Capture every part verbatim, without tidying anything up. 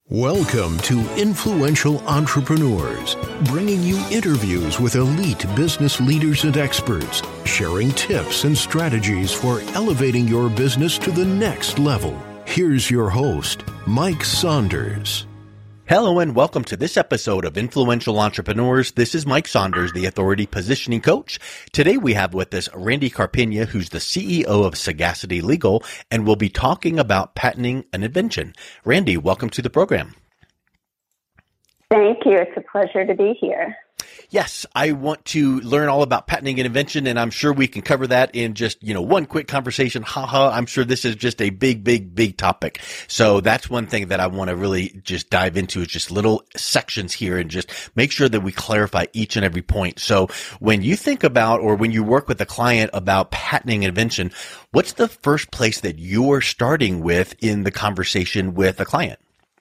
Welcome to Influential Entrepreneurs, bringing you interviews with elite business leaders and experts, sharing tips and strategies for elevating your business to the next level. Here's your host, Mike Saunders. Hello and welcome to this episode of Influential Entrepreneurs. This is Mike Saunders, the Authority Positioning Coach. Today we have with us Randy Carpena, who's the C E O of Sagacity Legal, and we'll be talking about patenting an invention. Randy, welcome to the program. Thank you. It's a pleasure to be here. Yes, I want to learn all about patenting an invention, and I'm sure we can cover that in just, you know, one quick conversation. Haha, I'm sure this is just a big, big, big topic. So that's one thing that I want to really just dive into is just little sections here and just make sure that we clarify each and every point. So when you think about, or when you work with a client about patenting an invention, what's the first place that you're starting with in the conversation with a client?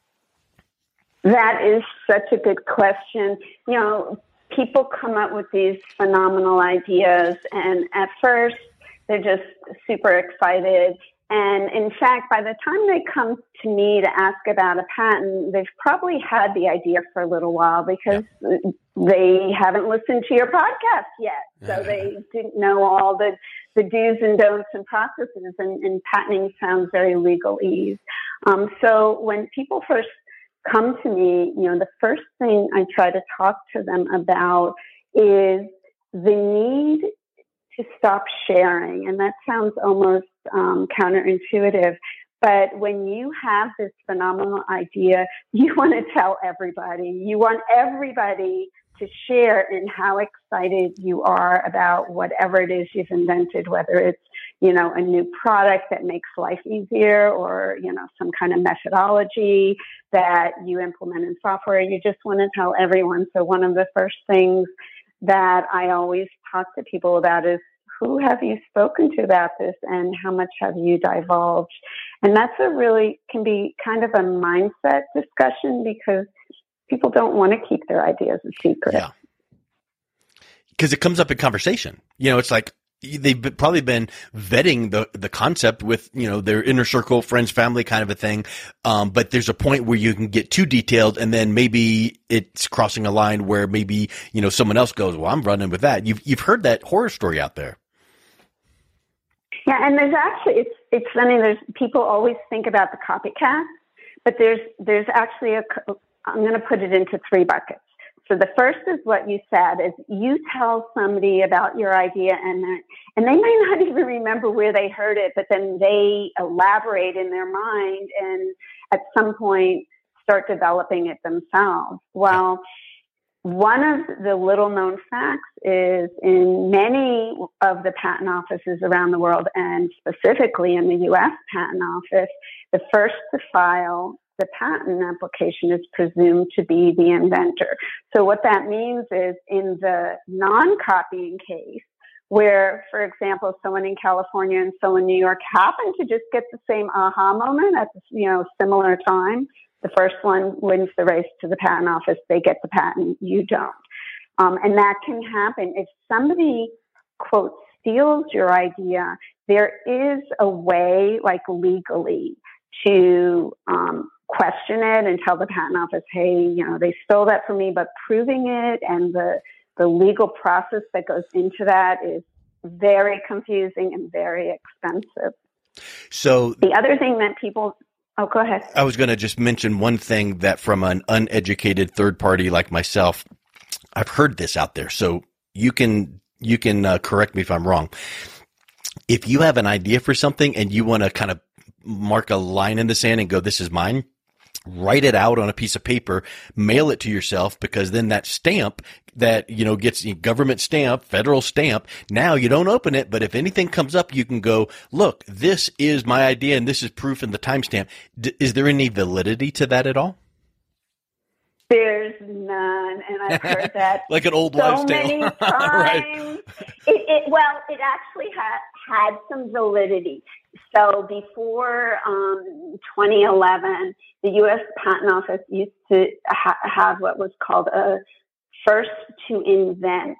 That is such a good question. You know, people come up with these phenomenal ideas, and at first they're just super excited. And in fact, by the time they come to me to ask about a patent, they've probably had the idea for a little while because yeah. they haven't listened to your podcast yet. So they didn't know all the, the do's and don'ts and processes, and, and patenting sounds very legalese. Um, so when people first come to me, you know, the first thing I try to talk to them about is the need to stop sharing. And that sounds almost um, counterintuitive. But when you have this phenomenal idea, you want to tell everybody. You want everybody to share in how excited you are about whatever it is you've invented, whether it's, you know, a new product that makes life easier or, you know, some kind of methodology that you implement in software. You just want to tell everyone. So one of the first things that I always talk to people about is, who have you spoken to about this and how much have you divulged? And that's a really, can be kind of a mindset discussion because people don't want to keep their ideas a secret. Yeah. Because it comes up in conversation. You know, it's like they've probably been vetting the, the concept with, you know, their inner circle, friends, family kind of a thing. Um, but there's a point where you can get too detailed and then maybe it's crossing a line where maybe, you know, someone else goes, well, I'm running with that. You've, you've heard that horror story out there. Yeah. And there's actually, it's, it's funny. There's people always think about the copycat, but there's, there's actually a, I'm going to put it into three buckets. So the first is what you said, is you tell somebody about your idea and and they may not even remember where they heard it, but then they elaborate in their mind and at some point start developing it themselves. Well, one of the little known facts is in many of the patent offices around the world, and specifically in the U S Patent Office, the first to file the patent application is presumed to be the inventor. So what that means is in the non-copying case, where, for example, someone in California and someone in New York happen to just get the same aha moment at, you know, similar time, the first one wins the race to the patent office, they get the patent, you don't. Um, and that can happen. If somebody, quote, steals your idea, there is a way, like legally, to um, question it and tell the patent office, hey, you know, they stole that from me, but proving it and the the legal process that goes into that is very confusing and very expensive. So the other thing that people, oh, go ahead. I was going to just mention one thing that from an uneducated third party like myself, I've heard this out there. So you can, you can uh, correct me if I'm wrong. If you have an idea for something and you want to kind of mark a line in the sand and go, this is mine, write it out on a piece of paper, mail it to yourself, because then that stamp that, you know, gets a government stamp, federal stamp, now you don't open it, but if anything comes up, you can go, look, this is my idea and this is proof in the timestamp. D- is there any validity to that at all? There's none, and I've heard that like an old so wives' tale. many times. Right. it, it, well, it actually had had some validity. So before um, twenty eleven, the U S Patent Office used to ha- have what was called a first to invent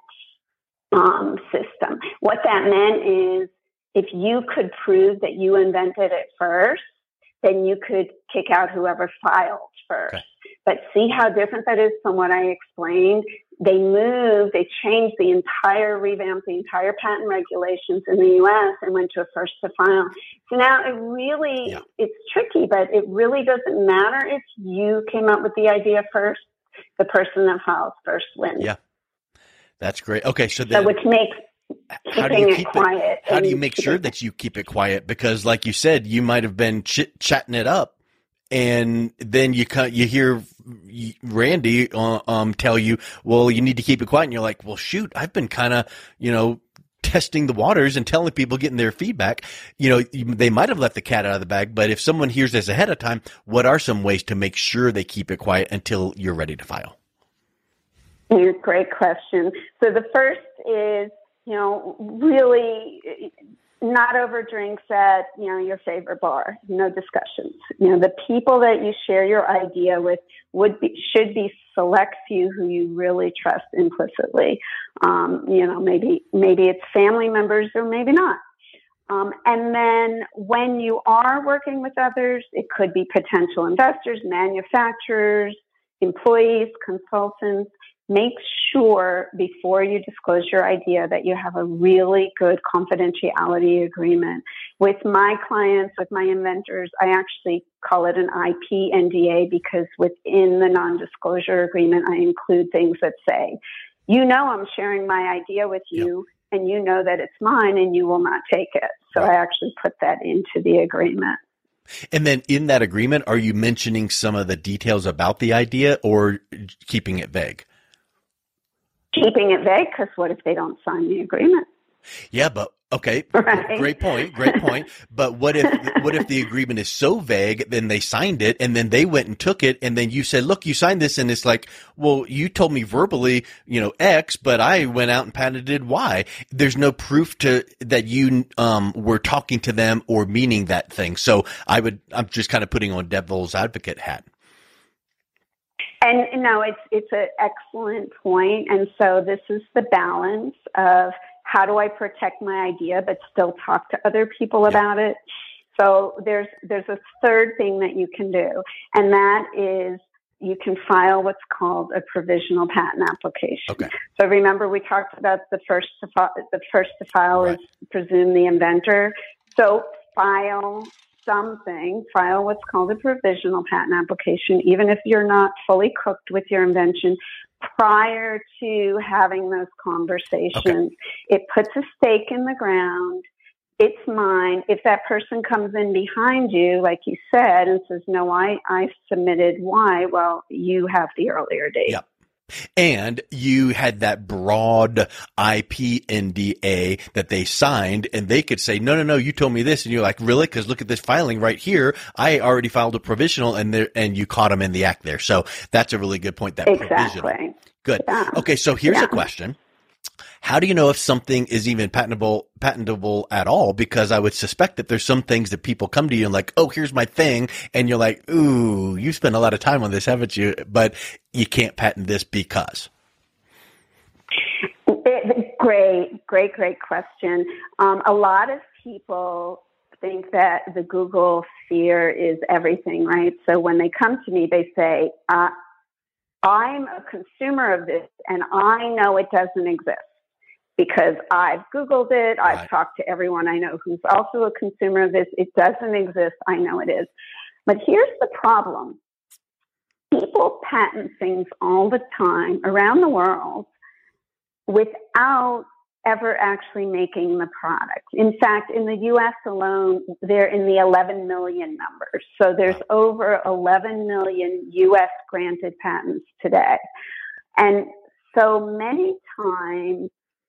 um, system. What that meant is if you could prove that you invented it first, then you could kick out whoever filed first. Okay. But see how different that is from what I explained? They moved, they changed the entire, revamped the entire patent regulations in the U S and went to a first to file. So now it really, yeah. it's tricky, but it really doesn't matter if you came up with the idea first. The person that files first wins. Yeah, that's great. Okay, so then, so which makes how do you it keep quiet. It, how do you make sure that you keep it quiet? Because, like you said, you might have been chit chatting it up, and then you you hear Randy uh, um tell you, "Well, you need to keep it quiet," and you're like, "Well, shoot, I've been kind of, you know, testing the waters and telling people, getting their feedback. You know, they might have left the cat out of the bag, but if someone hears this ahead of time, what are some ways to make sure they keep it quiet until you're ready to file?" Great question. So the first is, you know, really not over drinks at, you know, your favorite bar, no discussions. You know, the people that you share your idea with would be, should be select few who you really trust implicitly. Um, you know, maybe, maybe it's family members or maybe not. Um, and then when you are working with others, it could be potential investors, manufacturers, employees, consultants. Make sure before you disclose your idea that you have a really good confidentiality agreement. With my clients, with my inventors, I actually call it an I P N D A because within the non-disclosure agreement, I include things that say, you know, I'm sharing my idea with you, yep. and you know that it's mine and you will not take it. So right. I actually put that into the agreement. And then in that agreement, are you mentioning some of the details about the idea or keeping it vague? Keeping it vague, because what if they don't sign the agreement? Yeah, but okay, right. great point, great point. But what if what if the agreement is so vague, then they signed it, and then they went and took it, and then you said, "Look, you signed this," and it's like, "Well, you told me verbally, you know, X, but I went out and patented Y." There's no proof to that you um were talking to them or meaning that thing. So I would, I'm just kind of putting on devil's advocate hat. And no, it's it's an excellent point. And so this is the balance of how do I protect my idea but still talk to other people yeah. about it. So there's there's a third thing that you can do, and that is you can file what's called a provisional patent application. Okay. So remember we talked about the first to file, the first to file right. is presume the inventor. So file something, file what's called a provisional patent application, even if you're not fully cooked with your invention, prior to having those conversations. Okay. It puts a stake in the ground. It's mine. If that person comes in behind you, like you said, and says, no, I, I submitted Y, well, you have the earlier date. Yep. And you had that broad I P N D A that they signed, and they could say, no, no, no, you told me this. And you're like, really? Because look at this filing right here. I already filed a provisional, and there, and you caught them in the act there. So that's a really good point, that exactly. provisional. Good. Yeah. Okay, so here's yeah. a question. How do you know if something is even patentable, patentable at all? Because I would suspect that there's some things that people come to you and like, oh, here's my thing. And you're like, ooh, you spent a lot of time on this, haven't you? But you can't patent this because. Great, great, great question. Um, a lot of people think that the Google sphere is everything, right? So when they come to me, they say, uh, I'm a consumer of this and I know it doesn't exist. Because I've Googled it, I've right. talked to everyone I know who's also a consumer of this. It doesn't exist. I know it is. But here's the problem. People patent things all the time around the world without ever actually making the product. In fact, in the U S alone, they're in the eleven million numbers. So there's over eleven million U S granted patents today. And so many times,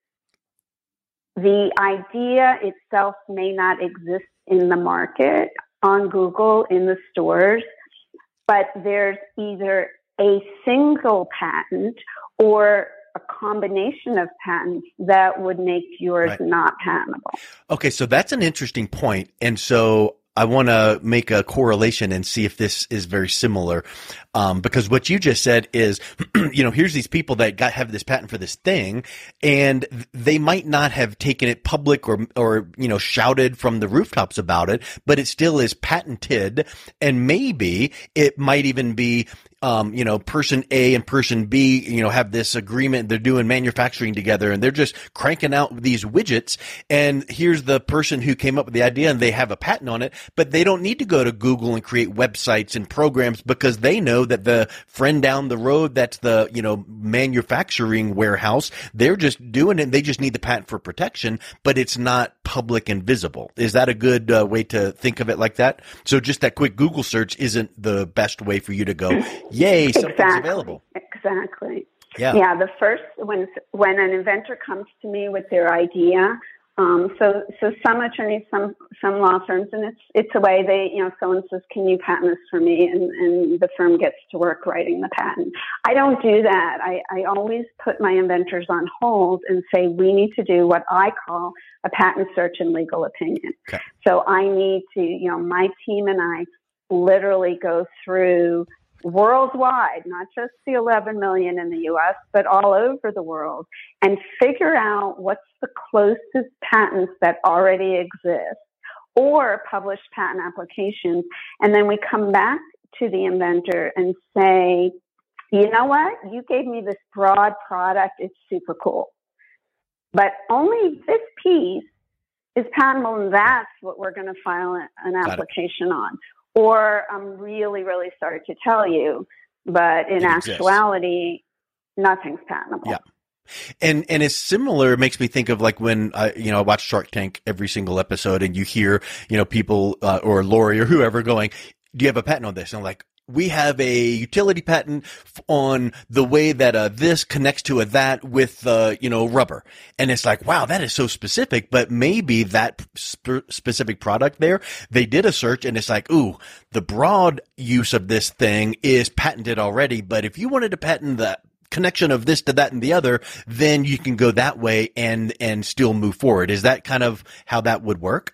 the idea itself may not exist in the market, on Google, in the stores, but there's either a single patent or a combination of patents that would make yours right. not patentable. Okay, so that's an interesting point. And so I want to make a correlation and see if this is very similar. Um, because what you just said is, you know, here's these people that got, have this patent for this thing, and they might not have taken it public or, or, you know, shouted from the rooftops about it, but it still is patented. And maybe it might even be, um, you know, person A and person B, you know, have this agreement. They're doing manufacturing together and they're just cranking out these widgets. And here's the person who came up with the idea and they have a patent on it, but they don't need to go to Google and create websites and programs because they know that the friend down the road, that's the, you know, manufacturing warehouse, they're just doing it. They just need the patent for protection, but it's not public and visible. Is that a good uh, way to think of it like that? So just that quick Google search isn't the best way for you to go, yay, something's exactly. available. Exactly. Yeah. Yeah. The first, when, when an inventor comes to me with their idea, Um, so, so some attorneys, some, some law firms, and it's, it's a way they, you know, someone says, can you patent this for me? And, and the firm gets to work writing the patent. I don't do that. I, I always put my inventors on hold and say, we need to do what I call a patent search and legal opinion. Okay. So I need to, you know, my team and I literally go through worldwide, not just the eleven million in the U S, but all over the world, and figure out what's the closest patents that already exist or published patent applications. And then we come back to the inventor and say, you know what? You gave me this broad product. It's super cool. But only this piece is patentable, and that's what we're going to file an application on. Or I'm really, really sorry to tell you, but in actuality, nothing's patentable. Yeah. And, and it's similar. It makes me think of like when I, you know, I watch Shark Tank every single episode and you hear, you know, people, uh, or Lori or whoever going, do you have a patent on this? And I'm like, we have a utility patent on the way that uh, this connects to a that with, uh, you know, rubber. And it's like, wow, that is so specific. But maybe that sp- specific product there, they did a search and it's like, ooh, the broad use of this thing is patented already. But if you wanted to patent that connection of this to that and the other, then you can go that way and, and still move forward. Is that kind of how that would work?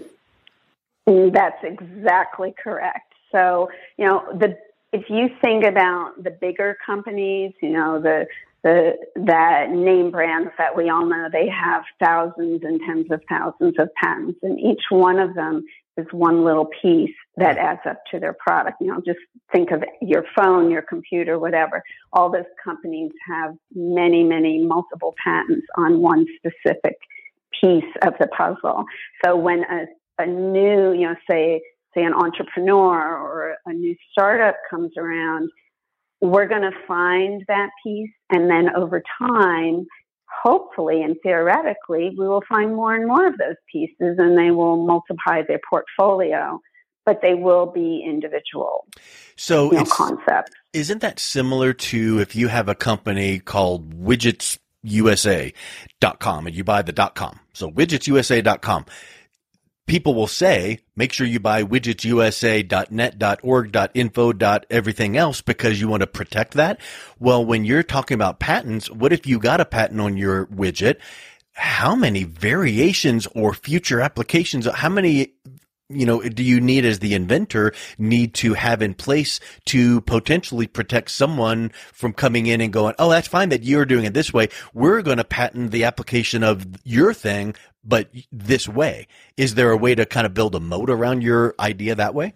That's exactly correct. So, you know, the if you think about the bigger companies, you know, the the that name brands that we all know, they have thousands and tens of thousands of patents, and each one of them is one little piece that adds up to their product. You know, just think of your phone, your computer, whatever. All those companies have many, many multiple patents on one specific piece of the puzzle. So when a, a new, you know, say, say an entrepreneur or a new startup comes around, we're going to find that piece. And then over time, hopefully and theoretically, we will find more and more of those pieces and they will multiply their portfolio, but they will be individual so you know, concepts. Isn't that similar to if you have a company called widgets U S A dot com and you buy the .com? So widgets U S A dot com. People will say, make sure you buy widgets U S A dot net dot org dot info dot everything else because you want to protect that. Well, when you're talking about patents, what if you got a patent on your widget? How many variations or future applications, how many, you know, do you need as the inventor need to have in place to potentially protect someone from coming in and going, oh, that's fine that you're doing it this way. We're going to patent the application of your thing, but this way. Is there a way to kind of build a moat around your idea that way?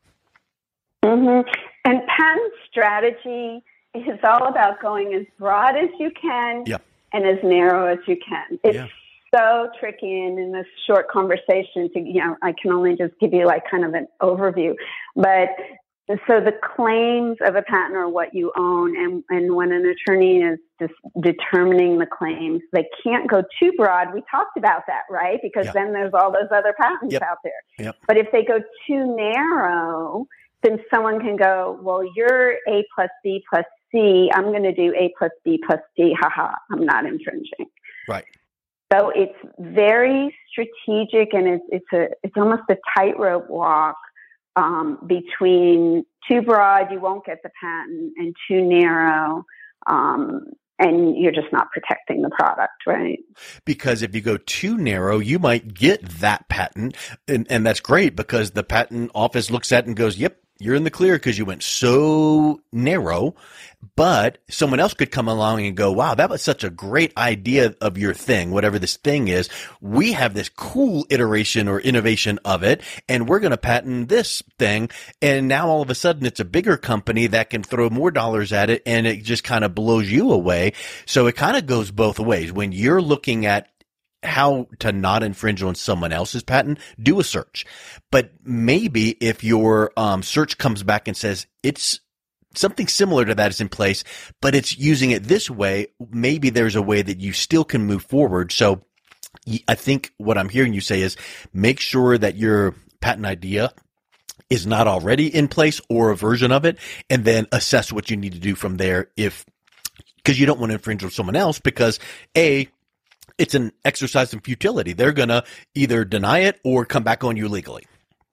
Mm-hmm. And patent strategy is all about going as broad as you can yeah. and as narrow as you can. It's yeah. so tricky, and in this short conversation, to you know, I can only just give you like kind of an overview. But so the claims of a patent are what you own, and, and when an attorney is just determining the claims, they can't go too broad. We talked about that, right? Because yep. then there's all those other patents yep. out there. Yep. But if they go too narrow, then someone can go, well, you're A plus B plus C. I'm going to do A plus B plus C. Haha, I'm not infringing. Right. So it's very strategic, and it's it's a it's almost a tightrope walk um, between too broad, you won't get the patent, and too narrow, um, and you're just not protecting the product, right? Because if you go too narrow, you might get that patent, and, and that's great because the patent office looks at it and goes, yep, you're in the clear because you went so narrow. But someone else could come along and go, wow, that was such a great idea of your thing, whatever this thing is. We have this cool iteration or innovation of it, and we're going to patent this thing. And now all of a sudden it's a bigger company that can throw more dollars at it, and it just kind of blows you away. So it kind of goes both ways. When you're looking at how to not infringe on someone else's patent, do a search. But maybe if your um, search comes back and says it's something similar to that is in place, but it's using it this way, maybe there's a way that you still can move forward. So I think what I'm hearing you say is make sure that your patent idea is not already in place or a version of it, and then assess what you need to do from there if, because you don't want to infringe on someone else because A, it's an exercise in futility. They're going to either deny it or come back on you legally.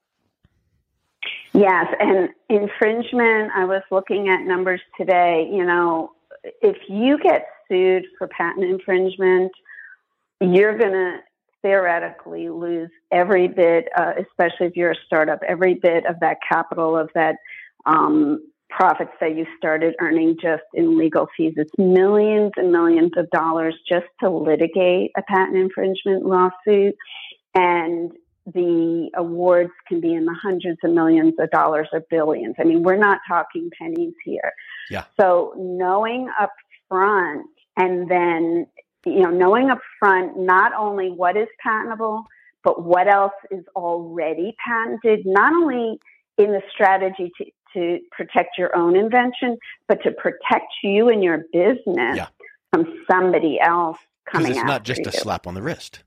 Yes, and infringement, I was looking at numbers today. You know, if you get sued for patent infringement, you're going to theoretically lose every bit, uh, especially if you're a startup, every bit of that capital, of that um, profits that you started earning just in legal fees. It's millions and millions of dollars just to litigate a patent infringement lawsuit. And the awards can be in the hundreds of millions of dollars or billions. I mean, we're not talking pennies here. Yeah. So knowing up front, and then, you know, knowing up front not only what is patentable, but what else is already patented, not only in the strategy to, to protect your own invention, but to protect you and your business yeah. from somebody else coming after you. Because it's not just a slap on the wrist.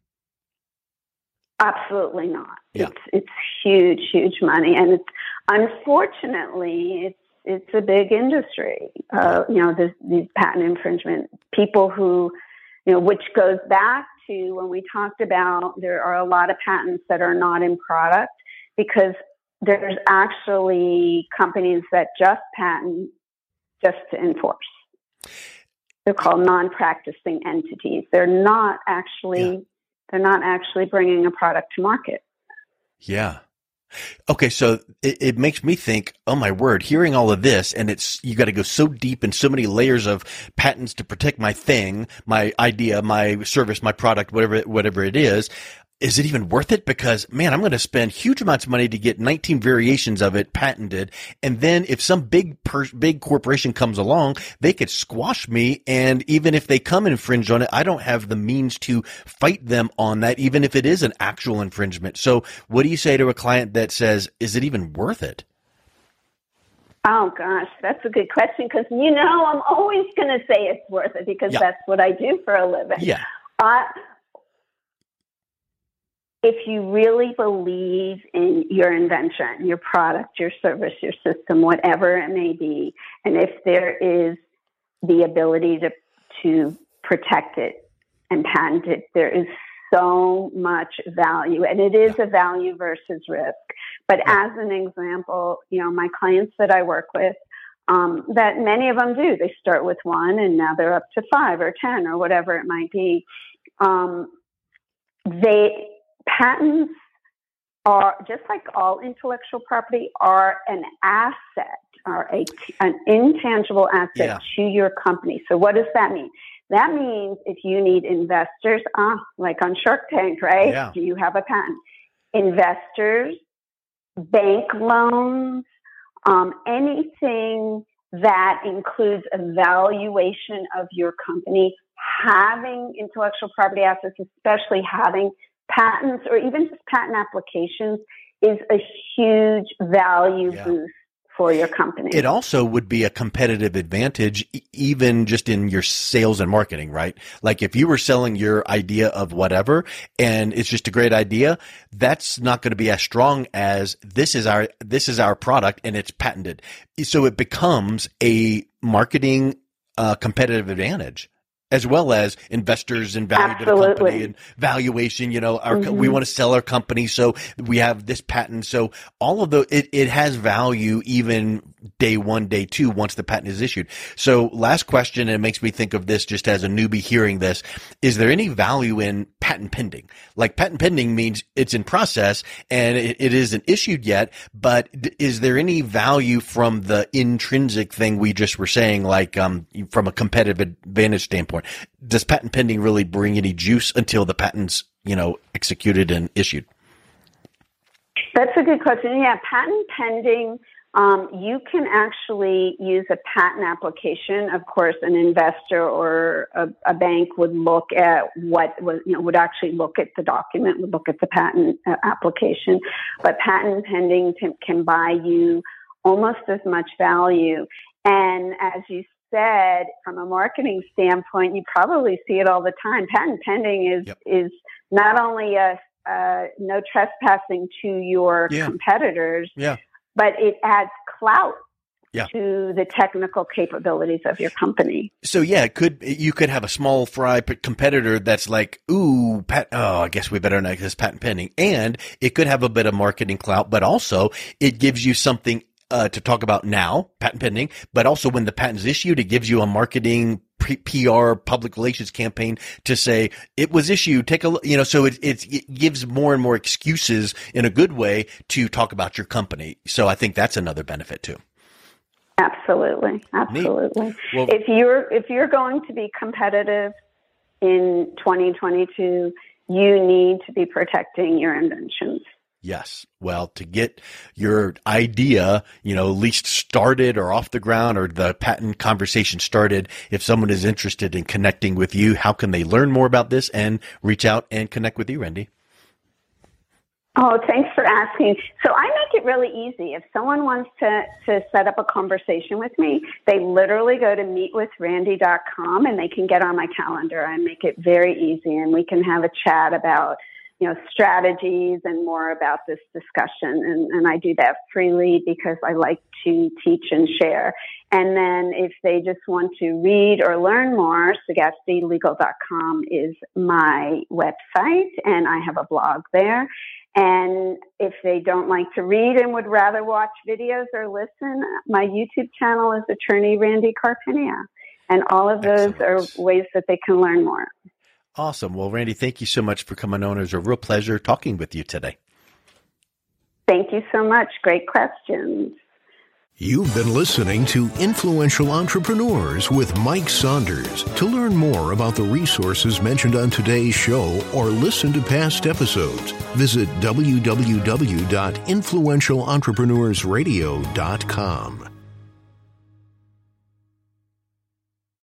Absolutely not. Yeah. It's it's huge, huge money, and it's unfortunately it's it's a big industry. Uh, you know, this, these patent infringement people who, you know, which goes back to when we talked about there are a lot of patents that are not in product because there's actually companies that just patent just to enforce. They're called non-practicing entities. They're not actually. Yeah. They're not actually bringing a product to market. Yeah. Okay. So it, it makes me think, oh my word, hearing all of this, and it's, you got to go so deep in so many layers of patents to protect my thing, my idea, my service, my product, whatever, whatever it is. Is it even worth it? Because, man, I'm going to spend huge amounts of money to get nineteen variations of it patented. And then if some big per- big corporation comes along, they could squash me. And even if they come and infringe on it, I don't have the means to fight them on that, even if it is an actual infringement. So what do you say to a client that says, is it even worth it? Oh, gosh, that's a good question because, you know, I'm always going to say it's worth it because yeah. that's what I do for a living. Yeah. Uh, If you really believe in your invention, your product, your service, your system, whatever it may be, and if there is the ability to to protect it and patent it, there is so much value, and it is a value versus risk. But as an example, you know, my clients that I work with, um, that many of them do, they start with one and now they're up to five or ten or whatever it might be. Um, they Patents are, just like all intellectual property, are an asset, are a, an intangible asset yeah. to your company. So what does that mean? That means if you need investors, ah, like on Shark Tank, right? Yeah. Do you have a patent? Investors, bank loans, um, anything that includes a valuation of your company, having intellectual property assets, especially having patents or even just patent applications, is a huge value yeah. boost for your company. It also would be a competitive advantage, even just in your sales and marketing, right? Like if you were selling your idea of whatever and it's just a great idea, that's not going to be as strong as this is our, this is our product and it's patented. So it becomes a marketing uh, competitive advantage, as well as investors and value to the company and valuation. You know, our, mm-hmm. we want to sell our company, so we have this patent. So all of the, it, it has value even day one, day two, once the patent is issued. So last question, and it makes me think of this just as a newbie hearing this. Is there any value in patent pending? Like patent pending means it's in process and it, it isn't issued yet, but is there any value from the intrinsic thing we just were saying, like um, from a competitive advantage standpoint? Does patent pending really bring any juice until the patent's, you know, executed and issued? That's a good question. Yeah, patent pending, um, you can actually use a patent application. Of course, an investor or a, a bank would look at what was, you know, would actually look at the document, would look at the patent uh, application. But patent pending can, can buy you almost as much value. And as you said, from a marketing standpoint, you probably see it all the time. Patent pending is yep. is not only a Uh, no trespassing to your yeah. competitors, yeah. but it adds clout yeah. to the technical capabilities of your company. So yeah, it could you could have a small fry competitor that's like, ooh, pat, oh, I guess we better not this patent pending, and it could have a bit of marketing clout, but also it gives you something uh, to talk about now, patent pending, but also when the patent is issued, it gives you a marketing P R public relations campaign to say it was issued. Take a look, you know, so it, it, it gives more and more excuses in a good way to talk about your company. So I think that's another benefit too. Absolutely. Absolutely. Well, if you're, if you're going to be competitive in twenty twenty-two, you need to be protecting your inventions. Yes. Well, to get your idea, you know, at least started or off the ground or the patent conversation started, if someone is interested in connecting with you, how can they learn more about this and reach out and connect with you, Randy? Oh, thanks for asking. So I make it really easy. If someone wants to, to set up a conversation with me, they literally go to meet with randy dot com and they can get on my calendar. I make it very easy and we can have a chat about, you know, strategies and more about this discussion. And, and I do that freely because I like to teach and share. And then if they just want to read or learn more, sagacity legal dot com is my website and I have a blog there. And if they don't like to read and would rather watch videos or listen, my YouTube channel is Attorney Randy Carpenia. And all of those Excellent. Are ways that they can learn more. Awesome. Well, Randy, thank you so much for coming on. It was a real pleasure talking with you today. Thank you so much. Great questions. You've been listening to Influential Entrepreneurs with Mike Saunders. To learn more about the resources mentioned on today's show or listen to past episodes, visit w w w dot influential entrepreneurs radio dot com.